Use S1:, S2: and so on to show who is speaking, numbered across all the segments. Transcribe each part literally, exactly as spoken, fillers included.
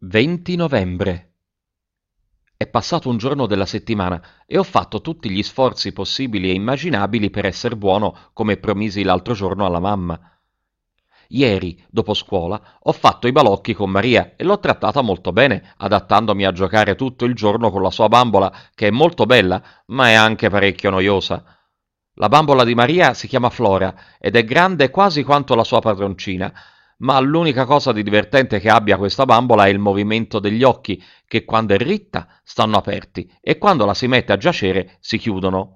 S1: venti novembre. È passato un giorno della settimana e ho fatto tutti gli sforzi possibili e immaginabili per esser buono come promisi l'altro giorno alla mamma. Ieri, dopo scuola, ho fatto i balocchi con Maria e l'ho trattata molto bene, adattandomi a giocare tutto il giorno con la sua bambola, che è molto bella, ma è anche parecchio noiosa. La bambola di Maria si chiama Flora ed è grande quasi quanto la sua padroncina, ma l'unica cosa di divertente che abbia questa bambola è il movimento degli occhi, che quando è ritta stanno aperti e quando la si mette a giacere si chiudono.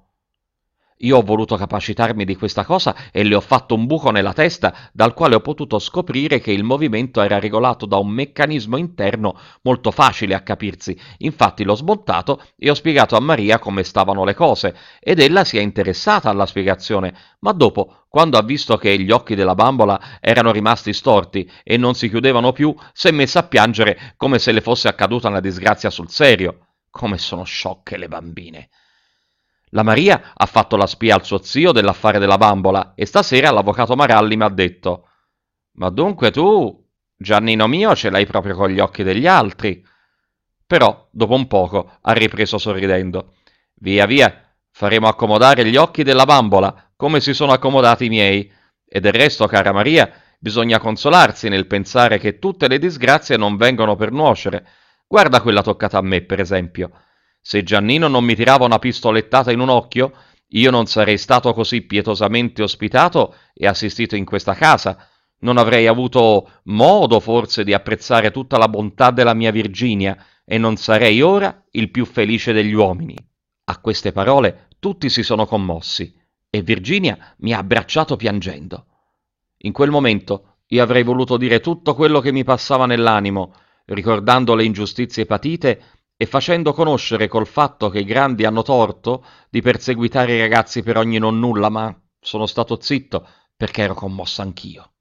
S1: Io ho voluto capacitarmi di questa cosa e le ho fatto un buco nella testa dal quale ho potuto scoprire che il movimento era regolato da un meccanismo interno molto facile a capirsi. Infatti l'ho smontato e ho spiegato a Maria come stavano le cose ed ella si è interessata alla spiegazione, ma dopo, quando ha visto che gli occhi della bambola erano rimasti storti e non si chiudevano più, si è messa a piangere come se le fosse accaduta una disgrazia sul serio. Come sono sciocche le bambine. La Maria ha fatto la spia al suo zio dell'affare della bambola e stasera l'avvocato Maralli mi ha detto: «Ma dunque tu, Giannino mio, ce l'hai proprio con gli occhi degli altri». Però, dopo un poco, ha ripreso sorridendo: «Via, via, faremo accomodare gli occhi della bambola, come si sono accomodati i miei. E del resto, cara Maria, bisogna consolarsi nel pensare che tutte le disgrazie non vengono per nuocere. Guarda quella toccata a me, per esempio. Se Giannino non mi tirava una pistolettata in un occhio, io non sarei stato così pietosamente ospitato e assistito in questa casa. Non avrei avuto modo forse di apprezzare tutta la bontà della mia Virginia e non sarei ora il più felice degli uomini». A queste parole tutti si sono commossi e Virginia mi ha abbracciato piangendo. In quel momento io avrei voluto dire tutto quello che mi passava nell'animo, ricordando le ingiustizie patite e facendo conoscere col fatto che i grandi hanno torto di perseguitare i ragazzi per ogni nonnulla, ma sono stato zitto perché ero commosso anch'io.